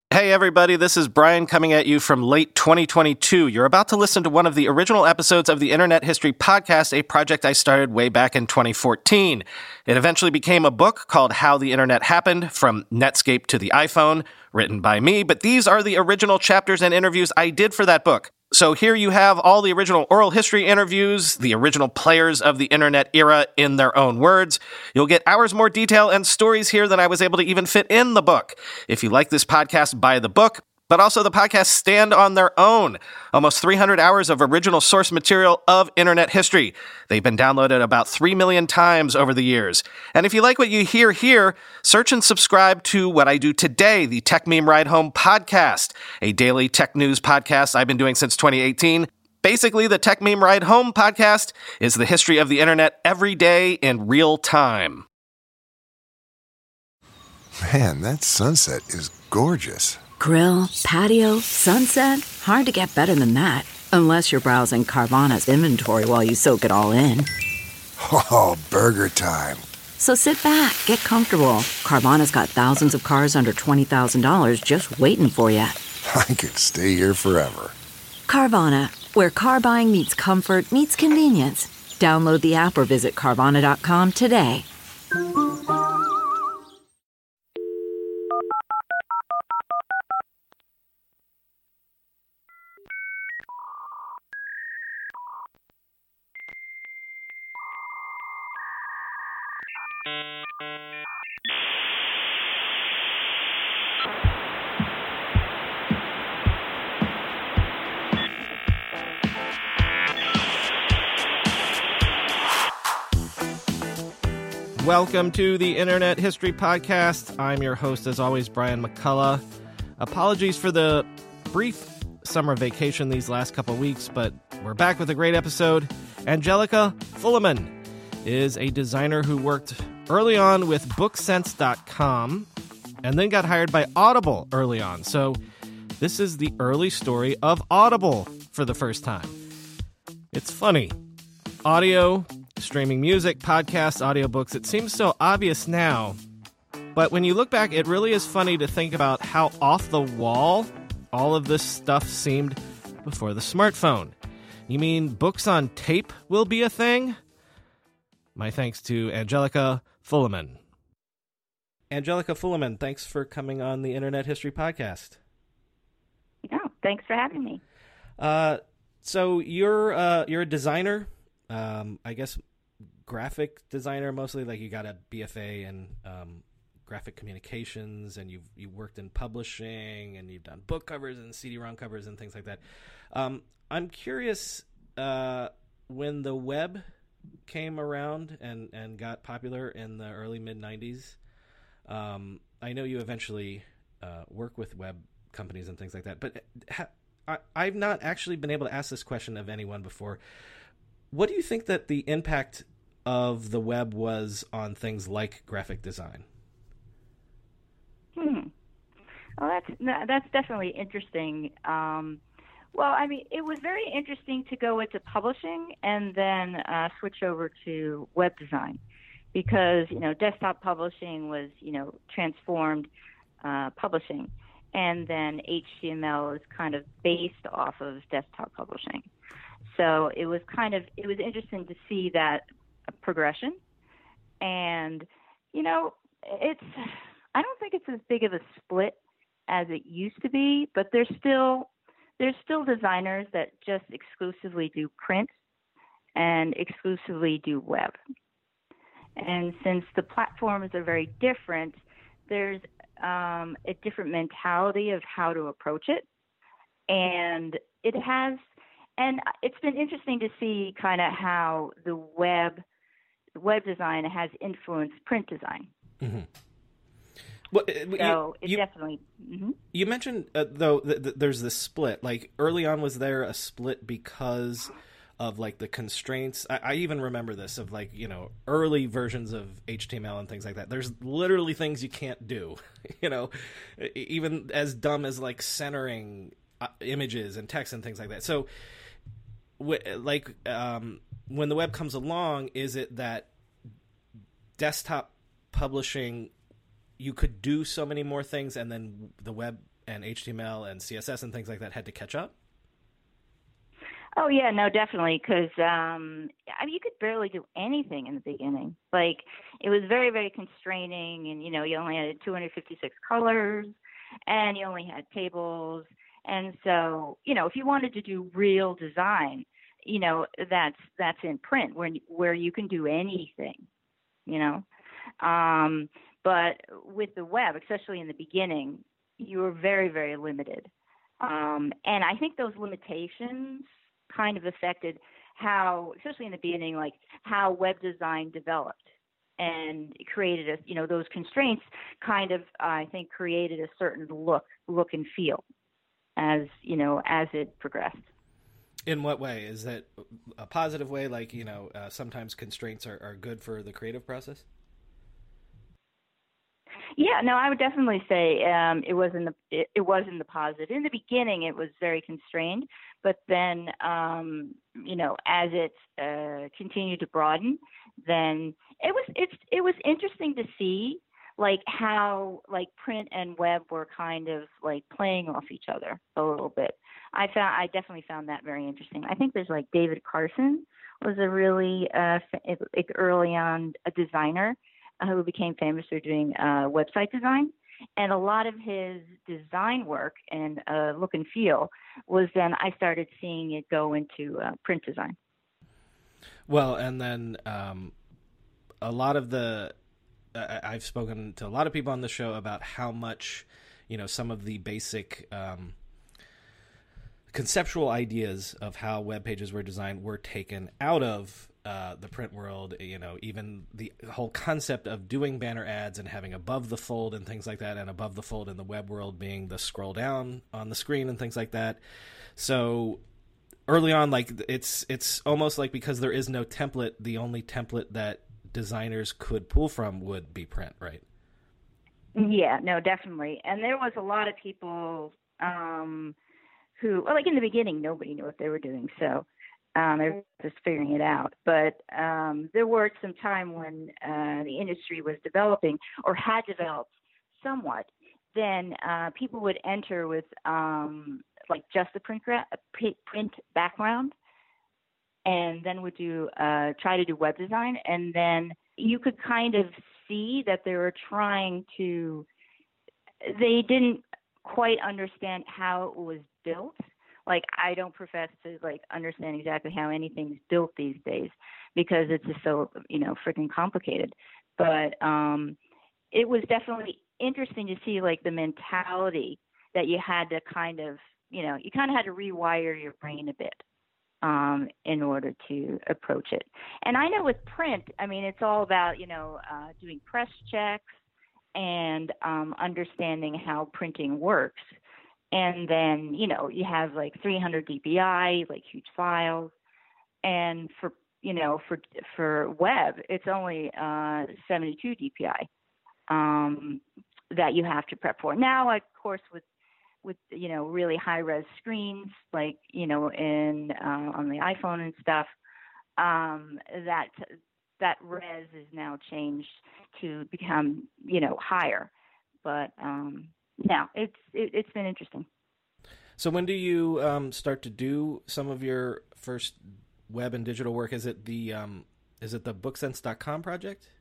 Hey everybody, this is Brian coming at you from late 2022. You're about to listen to one of the original episodes of the Internet History Podcast, a project I started way back in 2014. It eventually became a book called How the Internet Happened, From Netscape to the iPhone, written by me, but these are the original chapters and interviews I did for that book. So here you have all the original oral history interviews, the original players of the internet era in their own words. You'll get hours more detail and stories here than I was able to even fit in the book. If you like this podcast, buy the book, but also the podcasts stand on their own. Almost 300 hours of original source material of internet history. They've been downloaded about 3 million times over the years. And if you like what you hear here, search and subscribe to what I do today, the Tech Meme Ride Home podcast, a daily tech news podcast I've been doing since 2018. Basically, the Tech Meme Ride Home podcast is the history of the internet every day in real time. Man, that sunset is gorgeous. Grill, patio, sunset. Hard to get better than that. Unless you're browsing Carvana's inventory while you soak it all in. Oh, burger time. So sit back, get comfortable. Carvana's got thousands of cars under $20,000 just waiting for you. I could stay here forever. Carvana, where car buying meets comfort meets convenience. Download the app or visit Carvana.com today. Welcome to the Internet History Podcast. I'm your host, as always, Brian McCullough. Apologies for the brief summer vacation these last couple weeks, but we're back with a great episode. Angelica Fullerman is a designer who worked early on with BookSense.com and then got hired by Audible early on. So this is the early story of Audible for the first time. It's funny. Audio, streaming music, podcasts, audiobooks, it seems so obvious now. But when you look back, it really is funny to think about how off the wall all of this stuff seemed before the smartphone. You mean books on tape will be a thing? My thanks to Angelica Fullerman. Angelica Fullerman, thanks for coming on the Internet History Podcast. No, thanks for having me. So you're a designer, I guess graphic designer mostly. Like you got a BFA in graphic communications, and you worked in publishing, and you've done book covers and CD-ROM covers and things like that. I'm curious, when the web came around and got popular in the early mid-90s, I know you eventually work with web companies and things like that, but I've not actually been able to ask this question of anyone before. What do you think that the impact of the web was on things like graphic design? Well, that's definitely interesting. Well, I mean, it was very interesting to go into publishing and then switch over to web design because, desktop publishing was, transformed publishing. And then HTML is kind of based off of desktop publishing. So it was interesting to see that progression. And, I don't think it's as big of a split as it used to be, but there's still designers that just exclusively do print and exclusively do web. And since the platforms are very different, there's a different mentality of how to approach it. And it's been interesting to see kind of how the web design has influenced print design. Mm-hmm. Well, definitely. Mm-hmm. You mentioned though there's this split. Like early on, was there a split because of like the constraints? I even remember this of like early versions of HTML and things like that. There's literally things you can't do. Even as dumb as like centering images and text and things like that. So, when the web comes along, is it that desktop publishing you could do so many more things, and then the web and HTML and CSS and things like that had to catch up? Oh yeah, no, definitely, because you could barely do anything in the beginning. Like, it was very, very constraining, and you only had 256 colors, and you only had tables, and so if you wanted to do real design, that's in print where you can do anything, But with the web, especially in the beginning, you were very, very limited, and I think those limitations kind of affected how, especially in the beginning, like how web design developed, and it created those constraints kind of, I think, created a certain look and feel as it progressed. In what way? Is that a positive way? Like, sometimes constraints are good for the creative process? Yeah, no, I would definitely say it was in the positive. In the beginning, it was very constrained, but then as it continued to broaden, then it was interesting to see like how like print and web were kind of like playing off each other a little bit. I definitely found that very interesting. I think there's like David Carson was a really early on a designer who became famous for doing website design. And a lot of his design work and look and feel was then I started seeing it go into print design. Well, and then a lot of I've spoken to a lot of people on the show about how much, some of the basic conceptual ideas of how web pages were designed were taken out of the print world. Even the whole concept of doing banner ads and having above the fold and things like that, and above the fold in the web world being the scroll down on the screen and things like that. So early on, like it's almost like because there is no template, the only template that designers could pull from would be print, right? Yeah, no, definitely. And there was a lot of people who, well, like in the beginning, nobody knew what they were doing, so they were just figuring it out. But there were some time when the industry was developing or had developed somewhat. Then people would enter with like just the print background, and then would try to do web design, and then you could kind of see that they were they didn't quite understand how it was built. Like, I don't profess to like understand exactly how anything's built these days because it's just so freaking complicated. But it was definitely interesting to see like the mentality that you had to kind of you kind of had to rewire your brain a bit in order to approach it. And I know with print, I mean, it's all about doing press checks and understanding how printing works. And then, you have like 300 dpi, like huge files. And for web, it's only 72 dpi that you have to prep for. Now, of course, with really high res screens, like, in on the iPhone and stuff, that res is now changed to become, higher. But, no, it's been interesting. So when do you start to do some of your first web and digital work? Is it the booksense.com project?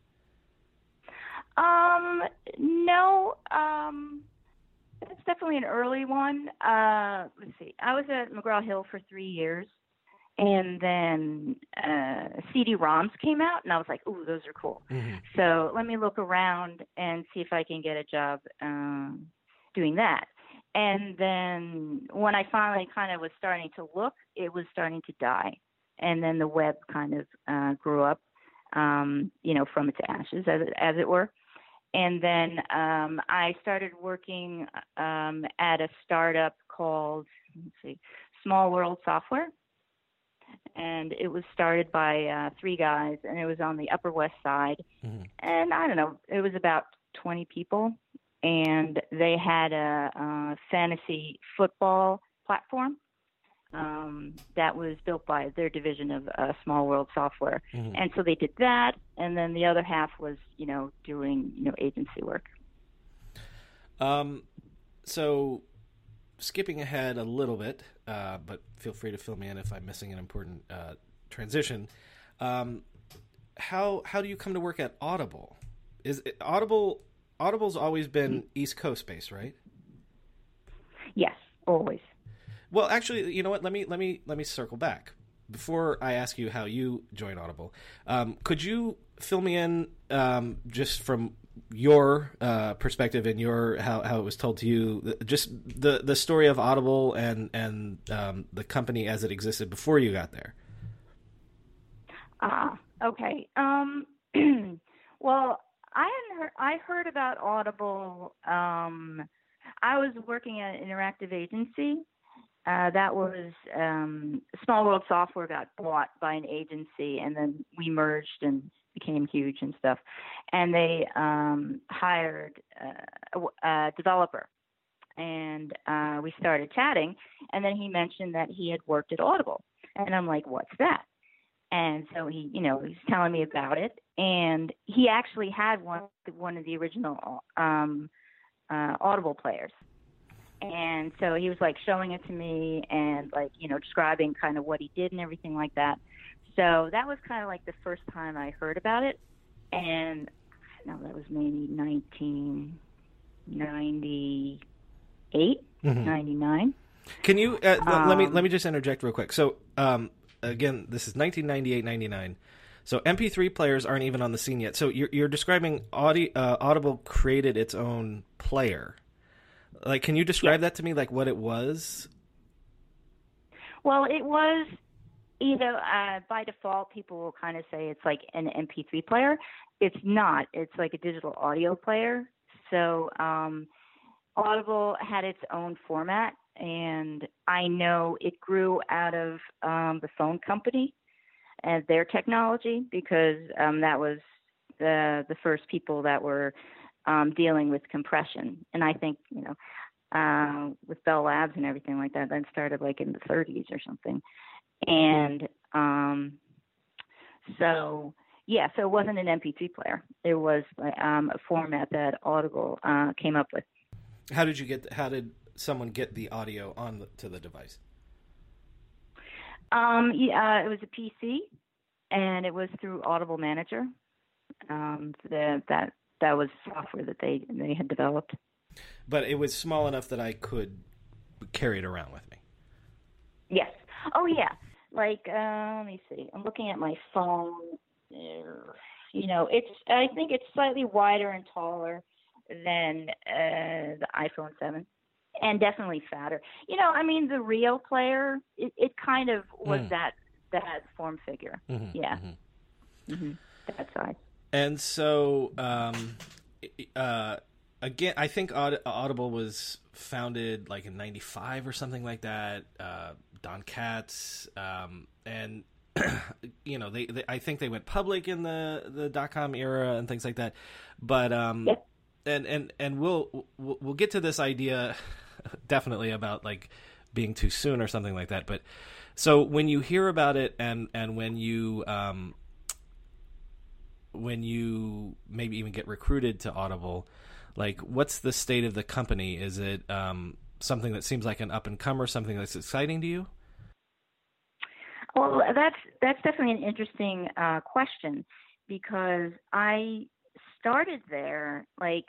No. It's definitely an early one. Let's see. I was at McGraw-Hill for 3 years, and then CD-ROMs came out, and I was like, ooh, those are cool. Mm-hmm. So let me look around and see if I can get a job doing that. And then when I finally kind of was starting to look, it was starting to die. And then the web kind of grew up, from its ashes, as it were. And then I started working at a startup called, Small World Software. And it was started by 3 guys, and it was on the Upper West Side. Mm-hmm. And I don't know, it was about 20 people. And they had a fantasy football platform that was built by their division of Small World Software. Mm-hmm. And so they did that, and then the other half was, doing, agency work. So skipping ahead a little bit, but feel free to fill me in if I'm missing an important transition. How do you come to work at Audible? Audible's always been East Coast based, right? Yes, always. Well, actually, you know what? Let me circle back before I ask you how you joined Audible. Could you fill me in just from your perspective and your how it was told to you, just the story of Audible and the company as it existed before you got there? Okay. Well, I heard about Audible. I was working at an interactive agency. That was Small World Software got bought by an agency, and then we merged and became huge and stuff. And they hired a developer, and we started chatting. And then he mentioned that he had worked at Audible, and I'm like, "What's that?" And so he was telling me about it, and he actually had one of the original Audible players. And so he was like showing it to me and like, describing kind of what he did and everything like that. So that was kind of like the first time I heard about it. And that was maybe 1998, 99. Can you let me just interject real quick. So again, this is 1998, 99. So MP3 players aren't even on the scene yet. So you're describing Audible created its own player. Like, can you describe that to me, like what it was? Well, it was, by default, people will kind of say it's like an MP3 player. It's not. It's like a digital audio player. So Audible had its own format, and I know it grew out of the phone company and their technology, because that was the first people that were dealing with compression. And I think, with Bell Labs and everything like that, started like in the 30s or something. And so it wasn't an MP3 player. It was a format that Audible came up with. How did someone get the audio to the device? It was a PC, and it was through Audible Manager. That was software that they had developed. But it was small enough that I could carry it around with me. Yes. Oh, yeah. Like, let me see. I'm looking at my phone. I think it's slightly wider and taller than the iPhone 7, and definitely fatter. The Rio player, it kind of was that form figure. Mm-hmm, yeah. Mm-hmm. That size. And so, again, I think Audible was founded like in 95 or something like that. Don Katz, and they I think they went public in the .com era and things like that. But yep. and we'll get to this idea definitely about like being too soon or something like that. But so when you hear about it and when you maybe even get recruited to Audible, like what's the state of the company? Is it something that seems like an up-and-comer, something that's exciting to you? Well, that's definitely an interesting question, because I started there,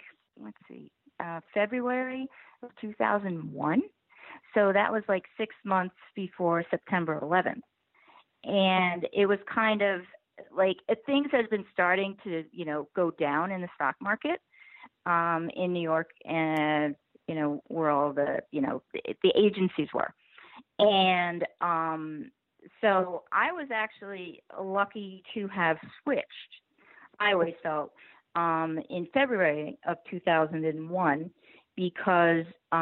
February of 2001. So that was like 6 months before September 11th. And it was kind of like things had been starting to, go down in the stock market in New York, and, where all the agencies were. And so I was actually lucky to have switched, I always felt, in February of 2001, because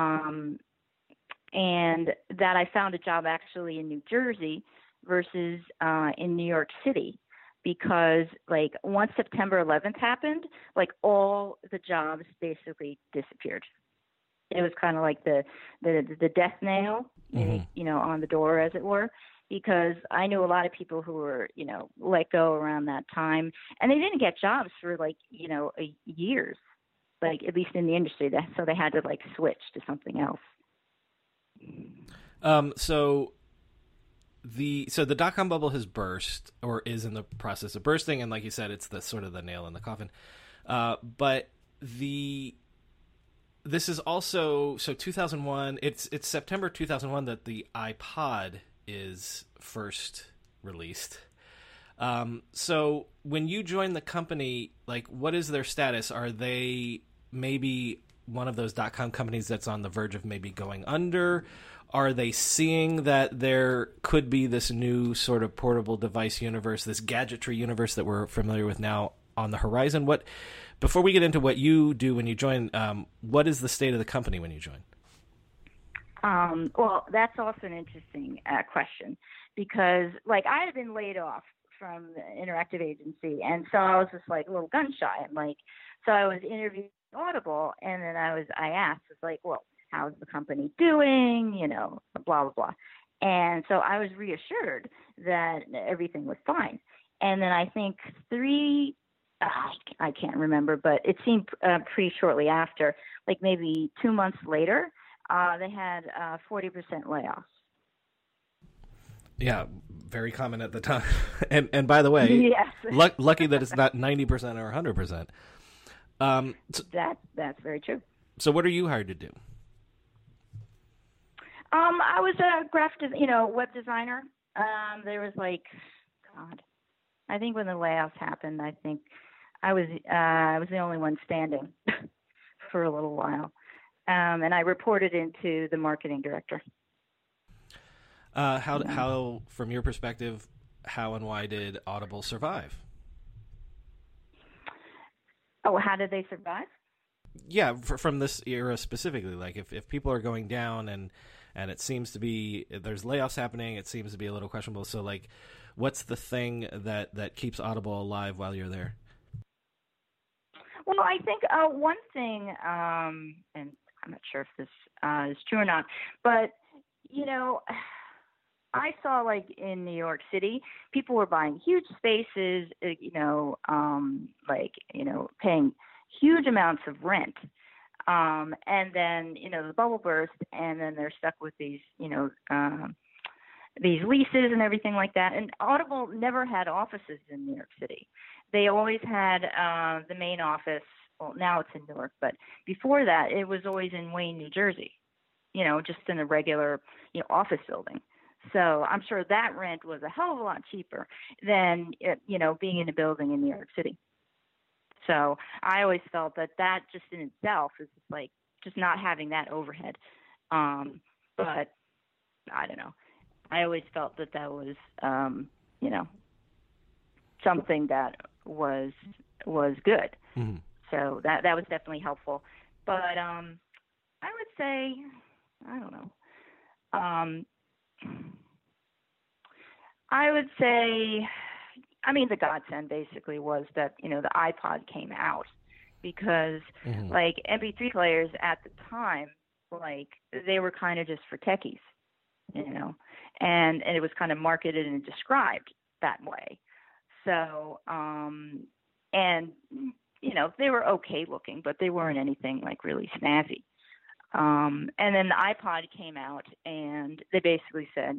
and that I found a job actually in New Jersey versus in New York City, because like once September 11th happened, like all the jobs basically disappeared. It was kind of like the death nail, mm-hmm. On the door, as it were, because I knew a lot of people who were, let go around that time, and they didn't get jobs for years. like at least in the industry. So they had to like switch to something else. So the dot-com bubble has burst, or is in the process of bursting, and like you said, it's the sort of the nail in the coffin. But this is also, so 2001. It's September 2001 that the iPod is first released. So when you join the company, like, what is their status? Are they maybe one of those .com companies that's on the verge of maybe going under? Are they seeing that there could be this new sort of portable device universe, this gadgetry universe that we're familiar with now on the horizon? Before we get into what you do when you join, what is the state of the company when you join? Well, that's also an interesting question, because like I had been laid off from the interactive agency, and so I was just like a little gun shy. And like, so I was interviewing Audible, and then I asked, it's like, well, how's the company doing? You know, blah blah blah. And so I was reassured that everything was fine. And then I think I can't remember, but it seemed pretty shortly after, like maybe 2 months later, they had 40% layoffs. Yeah, very common at the time. And by the way, yes. lucky that it's not 90% or 100%. That's very true. So what are you hired to do? I was a web designer. There was like, God, I think when the layoffs happened, I think I was the only one standing for a little while. And I reported into the marketing director. How, from your perspective, how and why did Audible survive? Oh, how did they survive? Yeah, from this era specifically, like if people are going down and it seems to be, there's layoffs happening, it seems to be a little questionable. So like, what's the thing that keeps Audible alive while you're there? Well, I think one thing, and I'm not sure if this is true or not, but, you know, I saw like in New York City, people were buying huge spaces, paying huge amounts of rent. And then, the bubble burst, and then they're stuck with these leases and everything like that. And Audible never had offices in New York City. They always had the main office. Well, now it's in Newark, but before that, it was always in Wayne, New Jersey, just in a regular, office building. So I'm sure that rent was a hell of a lot cheaper than, being in a building in New York City. So I always felt that just in itself is like just not having that overhead. But I don't know. I always felt that was, something that was good. Mm-hmm. So that was definitely helpful. But I would say, I don't know. I would say, the godsend basically was that, the iPod came out, because mm-hmm. like MP3 players at the time, like they were kind of just for techies, and it was kind of marketed and described that way. So, they were okay looking, but they weren't anything like really snazzy. And then the iPod came out, and they basically said,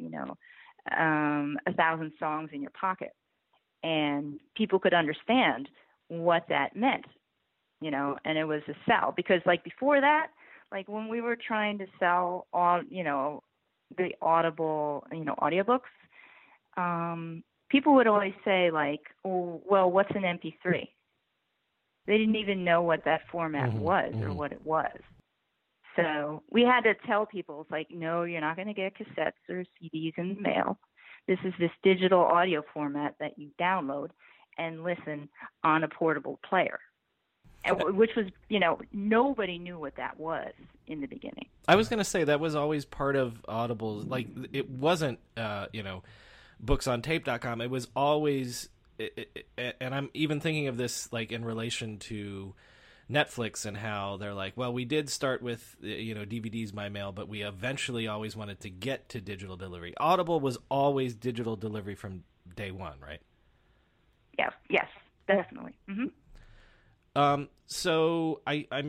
1,000 songs in your pocket. And people could understand what that meant, and it was a sell. Because like before that, like when we were trying to sell all, the Audible, audiobooks, people would always say like, oh, well, what's an MP3? They didn't even know what that format mm-hmm. was mm-hmm. or what it was. So we had to tell people, it's like, no, you're not going to get cassettes or CDs in the mail. This is this digital audio format that you download and listen on a portable player, which was, nobody knew what that was in the beginning. I was going to say that was always part of Audible's, like it wasn't, booksontaped.com. It was always, and I'm even thinking of this like in relation to Netflix and how they're like, well, we did start with, DVDs by mail, but we eventually always wanted to get to digital delivery. Audible was always digital delivery from day one, right? Yes, definitely. Mm-hmm. So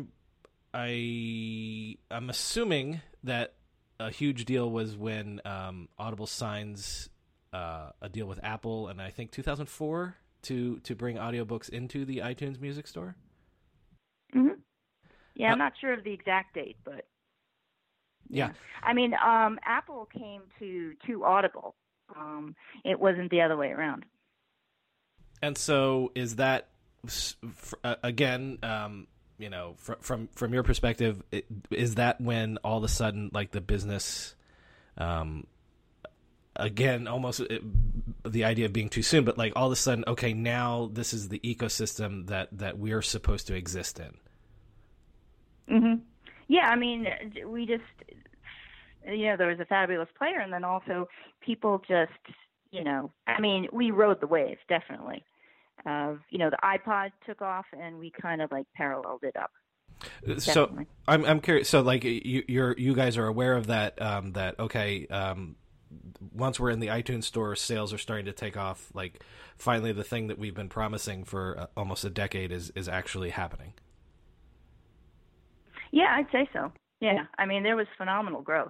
I'm assuming that a huge deal was when Audible signs a deal with Apple, and I think 2004 to bring audiobooks into the iTunes Music Store. Mm-hmm. Yeah, I'm not sure of the exact date, but yeah. I mean, Apple came to Audible. It wasn't the other way around. And so, is that again? From your perspective, is that when all of a sudden, like, the business, again, almost the idea of being too soon, but like all of a sudden, okay, now this is the ecosystem that we're supposed to exist in. Mm-hmm. Yeah, I mean, we just, there was a fabulous player, and then also people just, I mean, we rode the wave, definitely. The iPod took off, and we kind of like paralleled it up. So I'm curious. So like you guys are aware of that. Once we're in the iTunes store, sales are starting to take off. Like, finally, the thing that we've been promising for almost a decade is actually happening. Yeah, I'd say so. Yeah, I mean, there was phenomenal growth.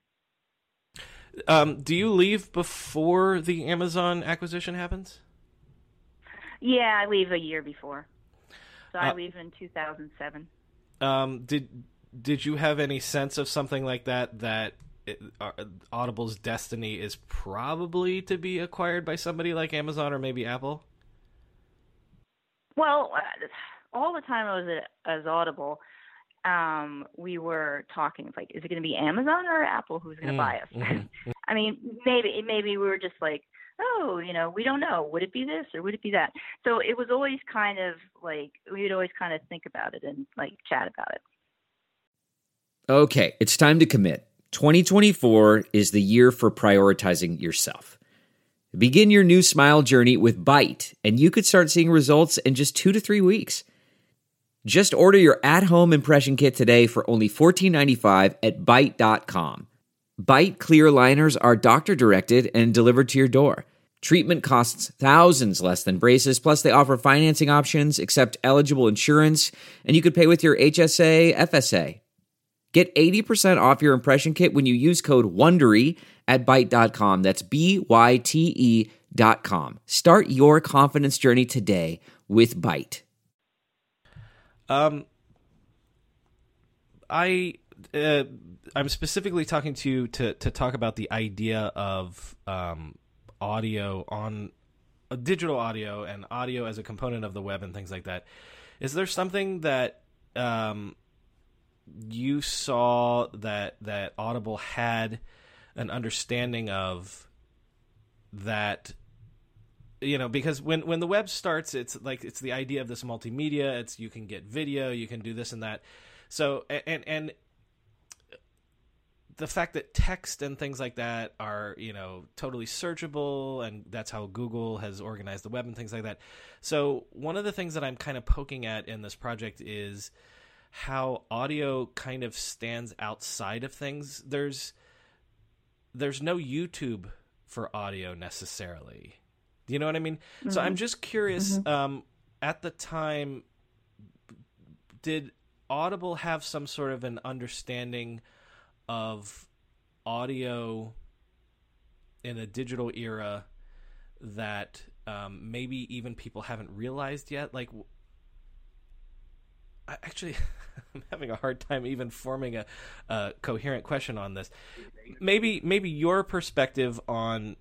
Do you leave before the Amazon acquisition happens? Yeah, I leave a year before. So I leave in 2007. Did you have any sense of something like that Audible's destiny is probably to be acquired by somebody like Amazon or maybe Apple? Well, all the time I was as Audible, we were talking, like, is it going to be Amazon or Apple who's going to buy us? Mm-hmm. I mean, maybe we were just like, oh, we don't know. Would it be this or would it be that? So it was always kind of like, we would always kind of think about it and like chat about it. Okay, it's time to commit. 2024 is the year for prioritizing yourself. Begin your new smile journey with Byte, and you could start seeing results in just 2 to 3 weeks. Just order your at-home impression kit today for only $14.95 at Byte.com. Byte clear liners are doctor-directed and delivered to your door. Treatment costs thousands less than braces, plus they offer financing options, accept eligible insurance, and you could pay with your HSA, FSA. Get 80% off your impression kit when you use code WONDERY at Byte.com. That's BYTE.com. Start your confidence journey today with Byte. I'm specifically talking to you to talk about the idea of audio on digital audio and audio as a component of the web and things like that. Is there something that you saw that Audible had an understanding of that? Because when the web starts, it's the idea of this multimedia. It's, you can get video, you can do this and that. So and the fact that text and things like that are, totally searchable, and that's how Google has organized the web and things like that. So one of the things that I'm kind of poking at in this project is how audio kind of stands outside of things. There's no YouTube for audio necessarily. Do you know what I mean? Mm-hmm. So I'm just curious, at the time, did Audible have some sort of an understanding of audio in a digital era that maybe even people haven't realized yet? Like, actually, I'm having a hard time even forming a coherent question on this. Maybe your perspective on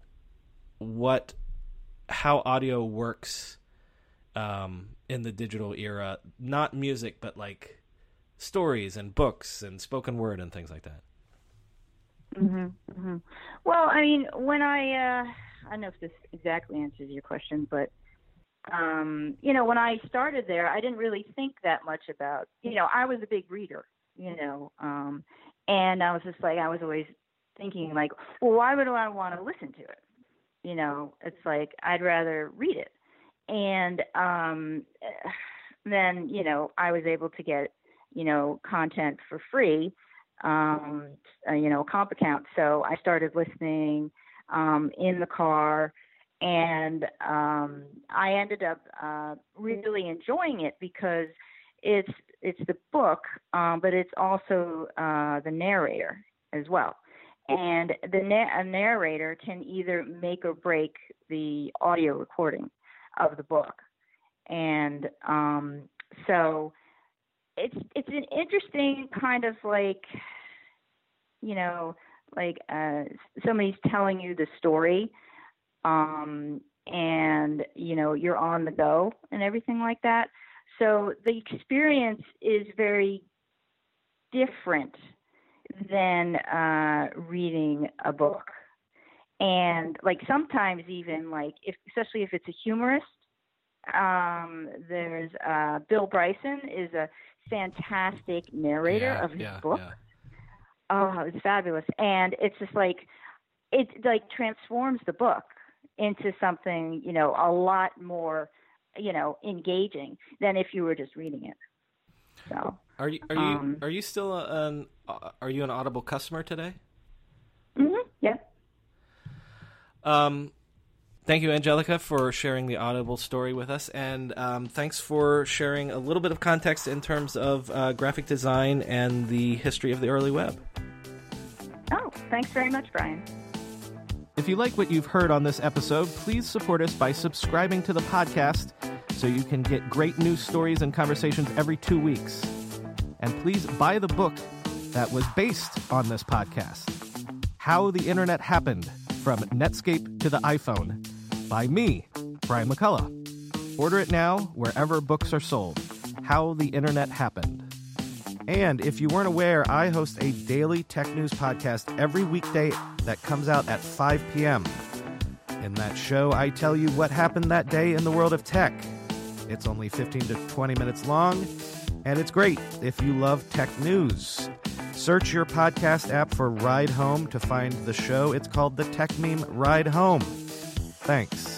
how audio works in the digital era, not music, but like stories and books and spoken word and things like that. Mm-hmm, mm-hmm. Well, I mean, when I don't know if this exactly answers your question, but when I started there, I didn't really think that much about, I was a big reader, and I was just like, I was always thinking like, well, why would I want to listen to it? It's like, I'd rather read it. And then, I was able to get, content for free, a comp account. So I started listening in the car, And I ended up really enjoying it because it's the book, but it's also the narrator as well. And a narrator can either make or break the audio recording of the book. And so it's an interesting kind of like, you know, like somebody's telling you the story, and, you know, you're on the go and everything like that. So the experience is very different than reading a book. And like sometimes even like, especially if it's a humorist, there's Bill Bryson is a fantastic narrator of his book. Yeah. Oh, it's fabulous. And it's just like, it like transforms the book into something, you know, a lot more, you know, engaging than if you were just reading it. So are you still an Audible customer today? Mm-hmm. Yeah. Thank you, Angelica, for sharing the Audible story with us, and thanks for sharing a little bit of context in terms of graphic design and the history of the early web. Oh, thanks very much, Brian. If you like what you've heard on this episode, please support us by subscribing to the podcast so you can get great news stories and conversations every 2 weeks. And please buy the book that was based on this podcast, How the Internet Happened, From Netscape to the iPhone, by me, Brian McCullough. Order it now wherever books are sold. How the Internet Happened. And if you weren't aware, I host a daily tech news podcast every weekday that comes out at 5 p.m. In that show, I tell you what happened that day in the world of tech. It's only 15 to 20 minutes long, and it's great if you love tech news. Search your podcast app for Ride Home to find the show. It's called the Tech Meme Ride Home. Thanks.